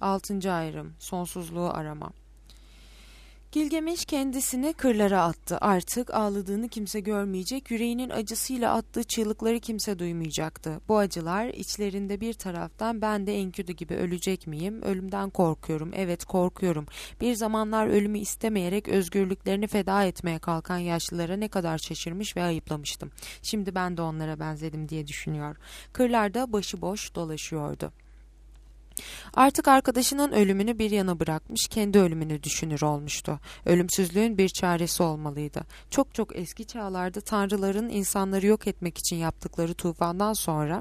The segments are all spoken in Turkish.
6. ayrım. Sonsuzluğu arama. Gilgameş kendisini kırlara attı. Artık ağladığını kimse görmeyecek, yüreğinin acısıyla attığı çığlıkları kimse duymayacaktı. Bu acılar içlerinde bir taraftan ben de Enkidu gibi ölecek miyim? Ölümden korkuyorum, evet korkuyorum. Bir zamanlar ölümü istemeyerek özgürlüklerini feda etmeye kalkan yaşlılara ne kadar şaşırmış ve ayıplamıştım. Şimdi ben de onlara benzedim diye düşünüyor. Kırlarda başıboş dolaşıyordu. Artık arkadaşının ölümünü bir yana bırakmış, kendi ölümünü düşünür olmuştu. Ölümsüzlüğün bir çaresi olmalıydı. Çok çok eski çağlarda tanrıların insanları yok etmek için yaptıkları tufandan sonra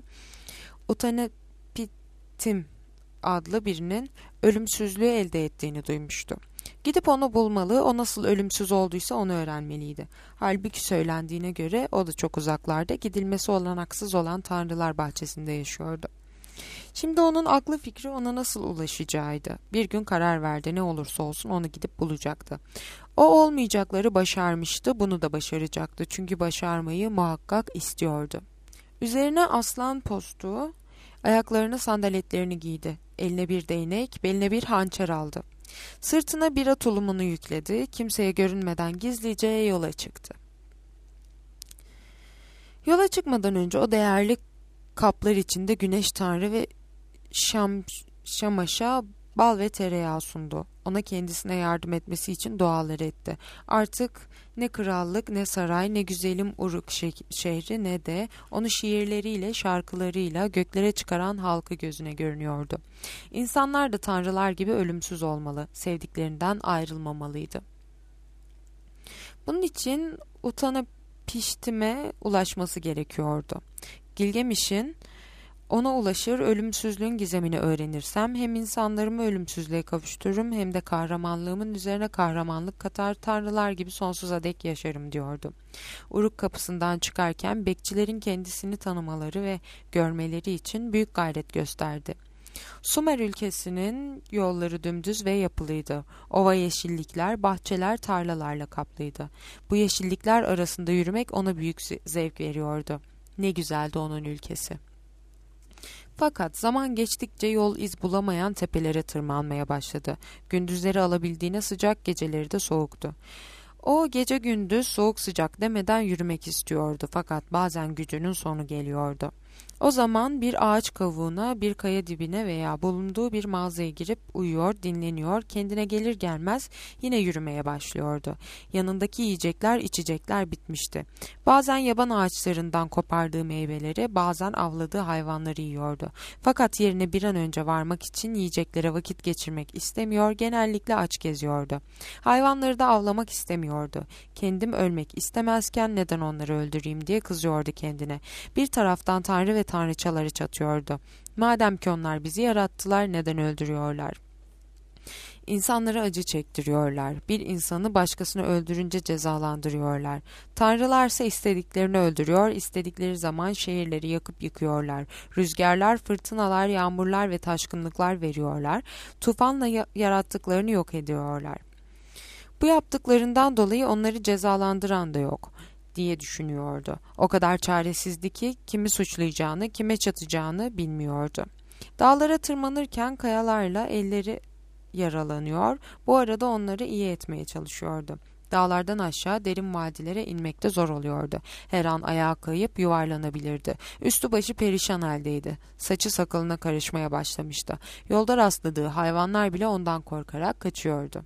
Utnapishtim adlı birinin ölümsüzlüğü elde ettiğini duymuştu. Gidip onu bulmalı, o nasıl ölümsüz olduysa onu öğrenmeliydi. Halbuki söylendiğine göre o da çok uzaklarda, gidilmesi olanaksız olan tanrılar bahçesinde yaşıyordu. Şimdi onun aklı fikri ona nasıl ulaşacağıydı. Bir gün karar verdi, ne olursa olsun onu gidip bulacaktı. O olmayacakları başarmıştı, bunu da başaracaktı. Çünkü başarmayı muhakkak istiyordu. Üzerine aslan postu, ayaklarına sandaletlerini giydi. Eline bir değnek, beline bir hançer aldı. Sırtına bira tulumunu yükledi, kimseye görünmeden gizlice yola çıktı. Yola çıkmadan önce o değerli kaplar içinde güneş tanrı ve Şamaş'a bal ve tereyağı sundu. Ona kendisine yardım etmesi için dualar etti. Artık ne krallık, ne saray, ne güzelim Uruk şehri, ne de onu şiirleriyle, şarkılarıyla göklere çıkaran halkı gözüne görünüyordu. İnsanlar da tanrılar gibi ölümsüz olmalı, sevdiklerinden ayrılmamalıydı. Bunun için Utnapishtim'e ulaşması gerekiyordu. Gilgamesh'in ona ulaşır, ölümsüzlüğün gizemini öğrenirsem hem insanlarımı ölümsüzlüğe kavuştururum hem de kahramanlığımın üzerine kahramanlık katar, tanrılar gibi sonsuza dek yaşarım diyordu. Uruk kapısından çıkarken bekçilerin kendisini tanımaları ve görmeleri için büyük gayret gösterdi. Sumer ülkesinin yolları dümdüz ve yapılıydı. Ova yeşillikler, bahçeler, tarlalarla kaplıydı. Bu yeşillikler arasında yürümek ona büyük zevk veriyordu. Ne güzeldi onun ülkesi. Fakat zaman geçtikçe yol iz bulamayan tepelere tırmanmaya başladı. Gündüzleri alabildiğine sıcak, geceleri de soğuktu. O gece gündüz soğuk sıcak demeden yürümek istiyordu fakat bazen gücünün sonu geliyordu. O zaman bir ağaç kavuğuna, bir kaya dibine veya bulunduğu bir mağazaya girip uyuyor, dinleniyor, kendine gelir gelmez yine yürümeye başlıyordu. Yanındaki yiyecekler, içecekler bitmişti. Bazen yaban ağaçlarından kopardığı meyveleri, bazen avladığı hayvanları yiyordu. Fakat yerine bir an önce varmak için yiyeceklere vakit geçirmek istemiyor, genellikle aç geziyordu. Hayvanları da avlamak istemiyordu. Kendim ölmek istemezken neden onları öldüreyim diye kızıyordu kendine. Bir taraftan tanrı ve tanrıçaları çatıyordu. Madem ki onlar bizi yarattılar, neden öldürüyorlar? İnsanlara acı çektiriyorlar. Bir insanı başkasını öldürünce cezalandırıyorlar. Tanrılarsa istediklerini öldürüyor, istedikleri zaman şehirleri yakıp yıkıyorlar. Rüzgarlar, fırtınalar, yağmurlar ve taşkınlıklar veriyorlar. Tufanla yarattıklarını yok ediyorlar. Bu yaptıklarından dolayı onları cezalandıran da yok diye düşünüyordu. O kadar çaresizdi ki kimi suçlayacağını, kime çatacağını bilmiyordu. Dağlara tırmanırken kayalarla elleri yaralanıyor, bu arada onları iyi etmeye çalışıyordu. Dağlardan aşağı derin vadilere inmekte zor oluyordu. Her an ayağa kayıp yuvarlanabilirdi. Üstü başı perişan haldeydi. Saçı sakalına karışmaya başlamıştı. Yolda rastladığı hayvanlar bile ondan korkarak kaçıyordu.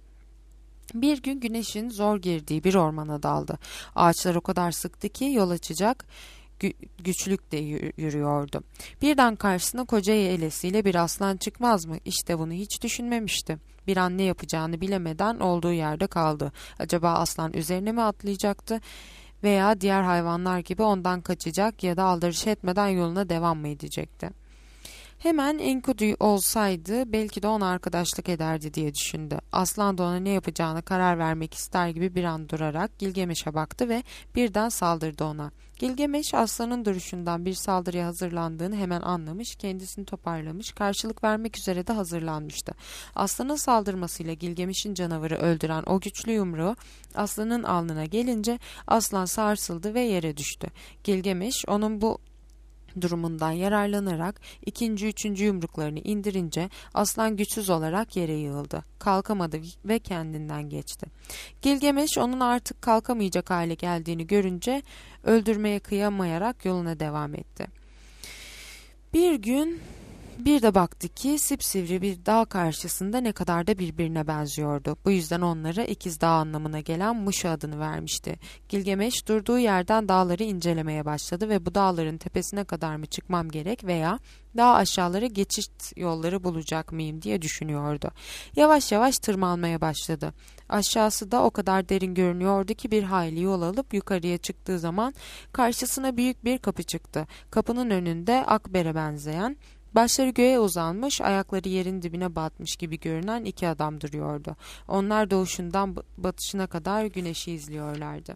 Bir gün güneşin zor girdiği bir ormana daldı. Ağaçlar o kadar sıktı ki yol açacak güçlükle yürüyordu. Birden karşısına koca yelesiyle bir aslan çıkmaz mı? İşte bunu hiç düşünmemişti. Bir an ne yapacağını bilemeden olduğu yerde kaldı. Acaba aslan üzerine mi atlayacaktı veya diğer hayvanlar gibi ondan kaçacak ya da aldırış etmeden yoluna devam mı edecekti? Hemen Enkidu olsaydı belki de ona arkadaşlık ederdi diye düşündü. Aslan da ona ne yapacağını karar vermek ister gibi bir an durarak Gilgamesh'e baktı ve birden saldırdı ona. Gilgamesh aslanın duruşundan bir saldırıya hazırlandığını hemen anlamış, kendisini toparlamış, karşılık vermek üzere de hazırlanmıştı. Aslanın saldırmasıyla Gilgamesh'in canavarı öldüren o güçlü yumruğu aslanın alnına gelince aslan sarsıldı ve yere düştü. Gilgamesh onun bu durumundan yararlanarak ikinci, üçüncü yumruklarını indirince aslan güçsüz olarak yere yığıldı. Kalkamadı ve kendinden geçti. Gilgameş onun artık kalkamayacak hale geldiğini görünce öldürmeye kıyamayarak yoluna devam etti. Bir gün bir de baktı ki sipsivri bir dağ karşısında ne kadar da birbirine benziyordu. Bu yüzden onlara ikiz dağ anlamına gelen Muşa adını vermişti. Gilgameş durduğu yerden dağları incelemeye başladı ve bu dağların tepesine kadar mı çıkmam gerek veya daha aşağılara geçit yolları bulacak mıyım diye düşünüyordu. Yavaş yavaş tırmanmaya başladı. Aşağısı da o kadar derin görünüyordu ki bir hayli yol alıp yukarıya çıktığı zaman karşısına büyük bir kapı çıktı. Kapının önünde akbere benzeyen, başları göğe uzanmış, ayakları yerin dibine batmış gibi görünen iki adam duruyordu. Onlar doğuşundan batışına kadar güneşi izliyorlardı.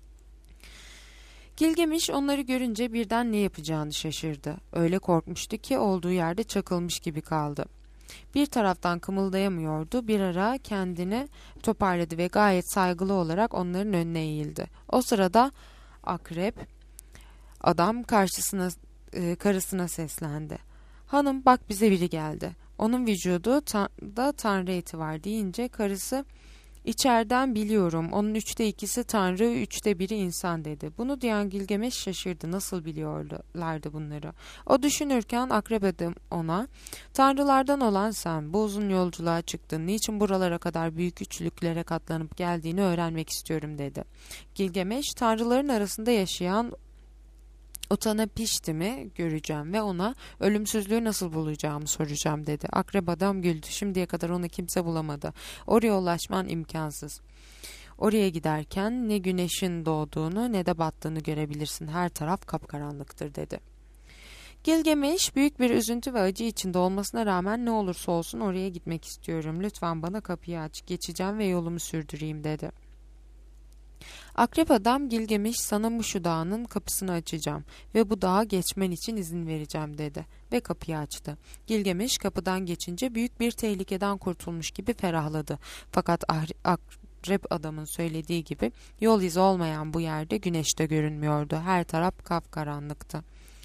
Gilgameş onları görünce birden ne yapacağını şaşırdı. Öyle korkmuştu ki olduğu yerde çakılmış gibi kaldı. Bir taraftan kımıldayamıyordu, bir ara kendini toparladı ve gayet saygılı olarak onların önüne eğildi. O sırada akrep adam karısına seslendi. Hanım bak bize biri geldi. Onun vücudu da Tanrı eti var deyince karısı içeriden biliyorum onun 2/3 Tanrı 1/3 insan dedi. Bunu duyan Gilgameş şaşırdı, nasıl biliyorlardı bunları. O düşünürken akrep adam ona Tanrılardan olan sen bu uzun yolculuğa çıktın, niçin buralara kadar büyük güçlüklere katlanıp geldiğini öğrenmek istiyorum dedi. Gilgameş Tanrıların arasında yaşayan Utanapiştim'i göreceğim ve ona ölümsüzlüğü nasıl bulacağımı soracağım dedi. Akrep adam güldü. Şimdiye kadar onu kimse bulamadı. Oraya ulaşman imkansız. Oraya giderken ne güneşin doğduğunu ne de battığını görebilirsin. Her taraf kapkaranlıktır dedi. Gilgameş büyük bir üzüntü ve acı içinde olmasına rağmen ne olursa olsun oraya gitmek istiyorum. Lütfen bana kapıyı aç. Geçeceğim ve yolumu sürdüreyim dedi. Akrep adam Gilgameş sana Muşu Dağı'nın kapısını açacağım ve bu dağa geçmen için izin vereceğim dedi ve kapıyı açtı. Gilgameş kapıdan geçince büyük bir tehlikeden kurtulmuş gibi ferahladı. Fakat akrep adamın söylediği gibi yol izi olmayan bu yerde güneş de görünmüyordu. Her taraf kapkaranlıktı.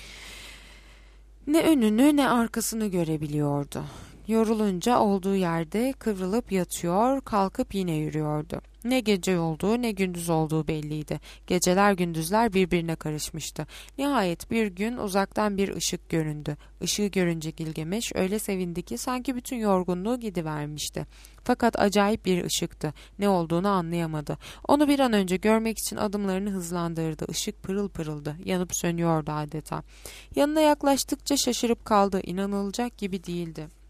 Ne önünü ne arkasını görebiliyordu. Yorulunca olduğu yerde kıvrılıp yatıyor, kalkıp yine yürüyordu. Ne gece olduğu ne gündüz olduğu belliydi. Geceler gündüzler birbirine karışmıştı. Nihayet bir gün uzaktan bir ışık göründü. Işığı görünce Gilgameş öyle sevindi ki sanki bütün yorgunluğu gidivermişti. Fakat acayip bir ışıktı. Ne olduğunu anlayamadı. Onu bir an önce görmek için adımlarını hızlandırdı. Işık pırıl pırıldı. Yanıp sönüyordu adeta. Yanına yaklaştıkça şaşırıp kaldı. İnanılacak gibi değildi.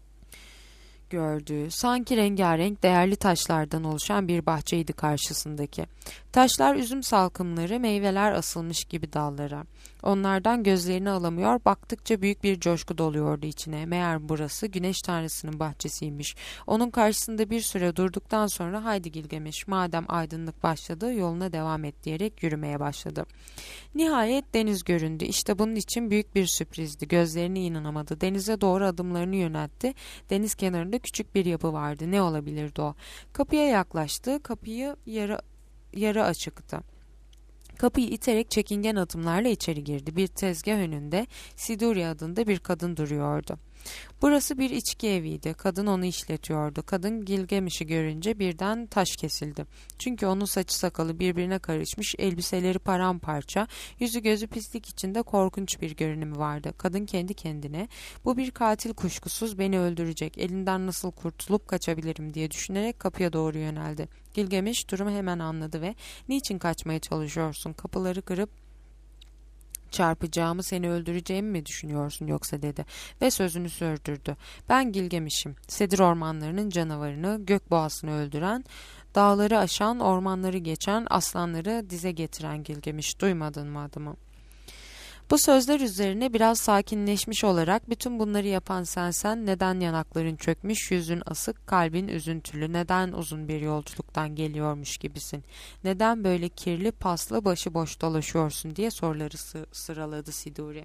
Gördüğü sanki rengarenk değerli taşlardan oluşan bir bahçeydi karşısındaki. Taşlar üzüm salkımları, meyveler asılmış gibi dallara. Onlardan gözlerini alamıyor, baktıkça büyük bir coşku doluyordu içine. Meğer burası güneş tanrısının bahçesiymiş. Onun karşısında bir süre durduktan sonra haydi Gilgameş madem aydınlık başladı yoluna devam et diyerek yürümeye başladı. Nihayet deniz göründü. İşte bunun için büyük bir sürprizdi. Gözlerine inanamadı. Denize doğru adımlarını yöneltti. Deniz kenarında küçük bir yapı vardı. Ne olabilirdi o? Kapıya yaklaştı. Kapıyı yarı açıktı. Kapıyı iterek çekingen adımlarla içeri girdi. Bir tezgah önünde Siduri adında bir kadın duruyordu. Burası bir içki eviydi. Kadın onu işletiyordu. Kadın Gilgamesh'i görünce birden taş kesildi. Çünkü onun saçı sakalı birbirine karışmış, elbiseleri paramparça, yüzü gözü pislik içinde korkunç bir görünümü vardı. Kadın kendi kendine, bu bir katil kuşkusuz beni öldürecek, elinden nasıl kurtulup kaçabilirim diye düşünerek kapıya doğru yöneldi. Gilgamesh durumu hemen anladı ve niçin kaçmaya çalışıyorsun, kapıları kırıp çarpacağımı, seni öldüreceğimi mi düşünüyorsun yoksa dedi ve sözünü sürdürdü. Ben Gilgamesh'im, Sedir ormanlarının canavarını, gökboğasını öldüren, dağları aşan, ormanları geçen, aslanları dize getiren Gilgamesh, duymadın mı adımı? Bu sözler üzerine biraz sakinleşmiş olarak bütün bunları yapan sensen, neden yanakların çökmüş, yüzün asık, kalbin üzüntülü, neden uzun bir yolculuktan geliyormuş gibisin, neden böyle kirli, paslı, başıboş dolaşıyorsun diye soruları sıraladı Siduri.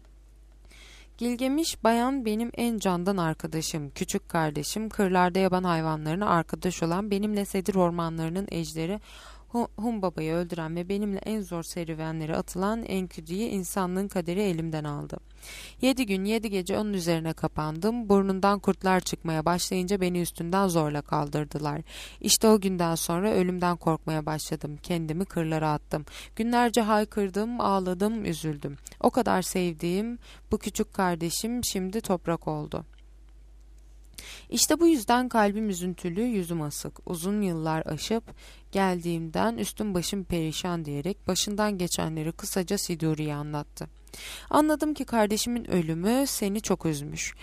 Gilgamesh, bayan benim en candan arkadaşım, küçük kardeşim, kırlarda yaban hayvanlarına arkadaş olan benimle Sedir ormanlarının ejderi Humbaba'yı öldüren ve benimle en zor serüvenleri atılan Enkidu'yu insanlığın kaderi elimden aldı. 7 gün 7 gece onun üzerine kapandım. Burnundan kurtlar çıkmaya başlayınca beni üstünden zorla kaldırdılar. İşte o günden sonra ölümden korkmaya başladım. Kendimi kırlara attım. Günlerce haykırdım, ağladım, üzüldüm. O kadar sevdiğim bu küçük kardeşim şimdi toprak oldu. İşte bu yüzden kalbim üzüntülü, yüzüm asık. Uzun yıllar aşıp geldiğimden üstüm başım perişan diyerek başından geçenleri kısaca Siduri'ye anlattı. Anladım ki kardeşimin ölümü seni çok üzmüş.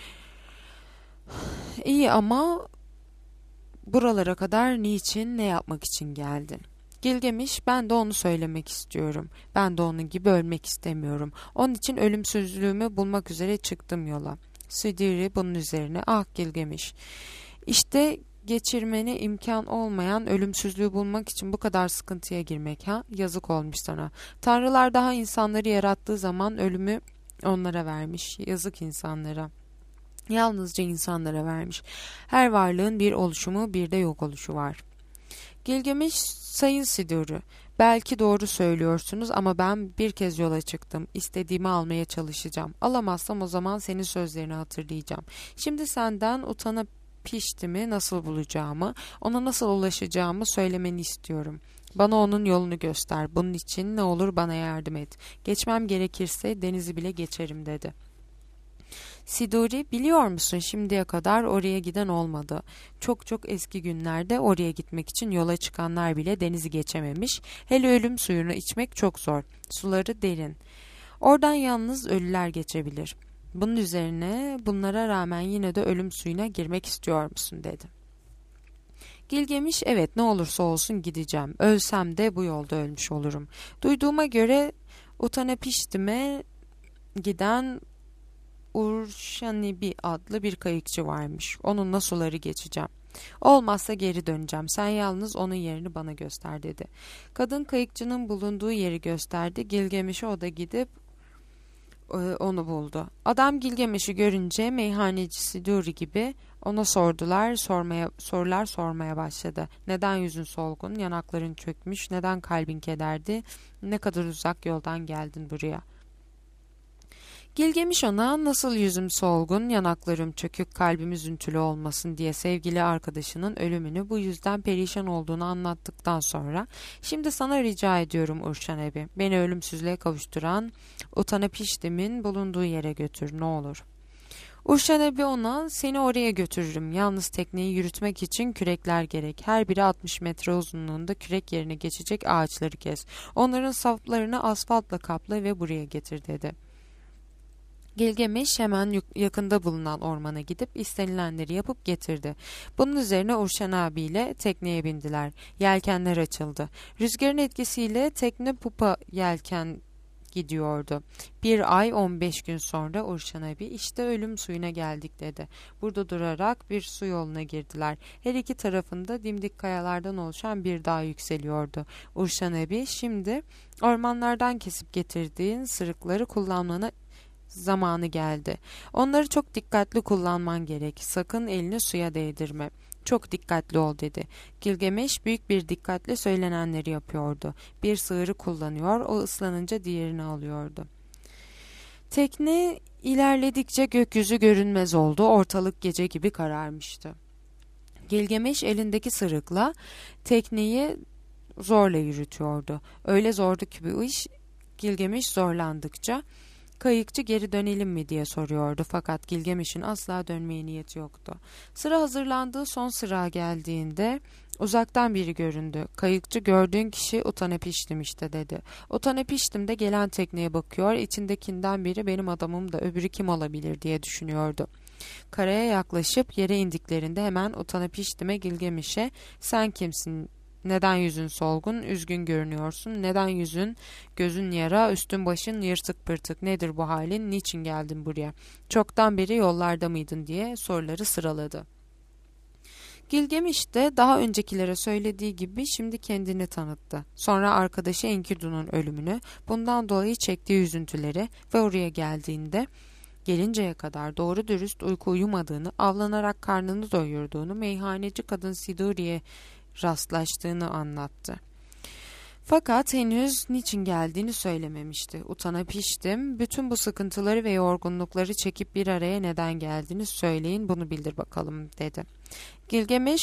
İyi ama buralara kadar niçin, ne yapmak için geldin? Gilgameş, ben de onu söylemek istiyorum. Ben de onun gibi ölmek istemiyorum. Onun için ölümsüzlüğümü bulmak üzere çıktım yola. Siduri bunun üzerine, ah Gilgameş, İşte geçirmene imkan olmayan ölümsüzlüğü bulmak için bu kadar sıkıntıya girmek, ha? Yazık olmuş sana. Tanrılar daha insanları yarattığı zaman ölümü onlara vermiş. Yazık insanlara. Yalnızca insanlara vermiş. Her varlığın bir oluşumu, bir de yok oluşu var. Gilgameş, Sayın Siduri, belki doğru söylüyorsunuz ama ben bir kez yola çıktım. İstediğimi almaya çalışacağım. Alamazsam o zaman senin sözlerini hatırlayacağım. Şimdi senden utanıp Piştim'i nasıl bulacağımı, ona nasıl ulaşacağımı söylemeni istiyorum. Bana onun yolunu göster. Bunun için ne olur bana yardım et. Geçmem gerekirse denizi bile geçerim dedi. Siduri, biliyor musun şimdiye kadar oraya giden olmadı. Çok çok eski günlerde oraya gitmek için yola çıkanlar bile denizi geçememiş. Hele ölüm suyunu içmek çok zor. Suları derin. Oradan yalnız ölüler geçebilir. Bunun üzerine bunlara rağmen yine de ölüm suyuna girmek istiyor musun dedi. Gilgameş, evet ne olursa olsun gideceğim. Ölsem de bu yolda ölmüş olurum. Duyduğuma göre Utanapiştim'e giden Urşanibi adlı bir kayıkçı varmış. Onunla suları geçeceğim. Olmazsa geri döneceğim. Sen yalnız onun yerini bana göster dedi. Kadın kayıkçının bulunduğu yeri gösterdi. Gilgameş'e o da gidip onu buldu. Adam Gilgameş'i görünce meyhaneci Siduri gibi ona sorular sormaya başladı. Neden yüzün solgun, yanakların çökmüş, neden kalbin kederdi, ne kadar uzak yoldan geldin buraya? Gilgameş ona nasıl yüzüm solgun, yanaklarım çökük, kalbim üzüntülü olmasın diye sevgili arkadaşının ölümünü bu yüzden perişan olduğunu anlattıktan sonra şimdi sana rica ediyorum Urşanebi, beni ölümsüzlüğe kavuşturan Utanapiştim'in bulunduğu yere götür ne olur. Urşanebi ona seni oraya götürürüm. Yalnız tekneyi yürütmek için kürekler gerek. Her biri 60 metre uzunluğunda kürek yerine geçecek ağaçları kes. Onların saplarını asfaltla kapla ve buraya getir dedi. Gilgameş hemen yakında bulunan ormana gidip istenilenleri yapıp getirdi. Bunun üzerine Urşan abiyle tekneye bindiler. Yelkenler açıldı. Rüzgarın etkisiyle tekne pupa yelken gidiyordu. 1 ay 15 gün sonra Urşan abi işte ölüm suyuna geldik dedi. Burada durarak bir su yoluna girdiler. Her iki tarafında dimdik kayalardan oluşan bir dağ yükseliyordu. Urşan abi şimdi ormanlardan kesip getirdiğin sırıkları kullanmanı zamanı geldi. Onları çok dikkatli kullanman gerek. Sakın elini suya değdirme. Çok dikkatli ol dedi. Gilgameş büyük bir dikkatle söylenenleri yapıyordu. Bir sığırı kullanıyor, o ıslanınca diğerini alıyordu. Tekne ilerledikçe gökyüzü görünmez oldu. Ortalık gece gibi kararmıştı. Gilgameş elindeki sırıkla tekneyi zorla yürütüyordu. Öyle zordu ki bu iş Gilgameş zorlandıkça kayıkçı geri dönelim mi diye soruyordu fakat Gilgameş'in asla dönmeye niyeti yoktu. Sıra hazırlandığı son sıra geldiğinde uzaktan biri göründü. Kayıkçı gördüğün kişi Utanapiştim işte dedi. Utanapiştim de gelen tekneye bakıyor, içindekinden biri benim adamım da öbürü kim olabilir diye düşünüyordu. Karaya yaklaşıp yere indiklerinde hemen Utanapiştim'e Gilgameş'e sen kimsin? Neden yüzün solgun, üzgün görünüyorsun? Neden yüzün, gözün yara, üstün başın yırtık pırtık? Nedir bu halin? Niçin geldin buraya? Çoktan beri yollarda mıydın diye soruları sıraladı. Gilgameş de daha öncekilere söylediği gibi şimdi kendini tanıttı. Sonra arkadaşı Enkidu'nun ölümünü, bundan dolayı çektiği üzüntüleri ve oraya gelinceye kadar doğru dürüst uyku uyumadığını, avlanarak karnını doyurduğunu, meyhaneci kadın Siduri'ye rastlaştığını anlattı. Fakat henüz niçin geldiğini söylememişti. Utanıp içtim. Bütün bu sıkıntıları ve yorgunlukları çekip bir araya neden geldiğini söyleyin, bunu bildir bakalım dedi. Gilgameş,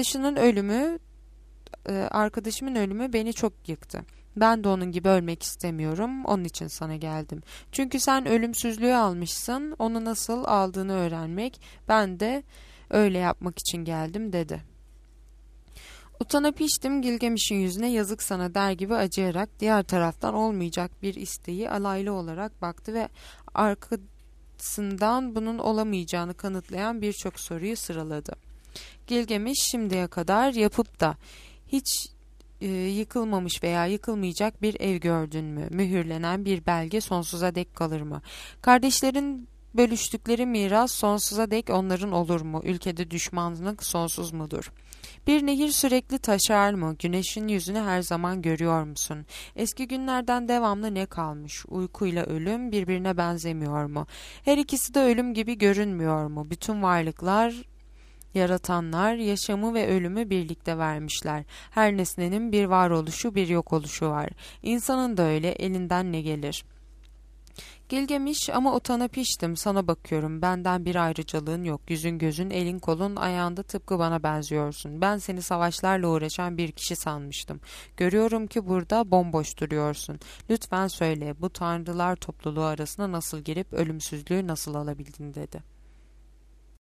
arkadaşımın ölümü beni çok yıktı. Ben de onun gibi ölmek istemiyorum. Onun için sana geldim. Çünkü sen ölümsüzlüğü almışsın. Onu nasıl aldığını öğrenmek. Ben de öyle yapmak için geldim dedi. Utanıp içtim. Gilgameş'in yüzüne yazık sana der gibi acıyarak diğer taraftan olmayacak bir isteği alaylı olarak baktı ve arkasından bunun olamayacağını kanıtlayan birçok soruyu sıraladı. Gilgameş, şimdiye kadar yapıp da hiç yıkılmamış veya yıkılmayacak bir ev gördün mü? Mühürlenen bir belge sonsuza dek kalır mı? Kardeşlerin bölüştükleri miras sonsuza dek onların olur mu? Ülkede düşmanlık sonsuz mudur? Bir nehir sürekli taşar mı? Güneşin yüzünü her zaman görüyor musun? Eski günlerden devamlı ne kalmış? Uykuyla ölüm birbirine benzemiyor mu? Her ikisi de ölüm gibi görünmüyor mu? Bütün varlıklar, yaratanlar yaşamı ve ölümü birlikte vermişler. Her nesnenin bir varoluşu, bir yok oluşu var. İnsanın da öyle, elinden ne gelir? Gilgameş, ama utanıp içtim, sana bakıyorum, benden bir ayrıcalığın yok, yüzün gözün, elin kolun, ayağında tıpkı bana benziyorsun. Ben seni savaşlarla uğraşan bir kişi sanmıştım. Görüyorum ki burada bomboş duruyorsun. Lütfen söyle, bu tanrılar topluluğu arasına nasıl girip ölümsüzlüğü nasıl alabildin dedi.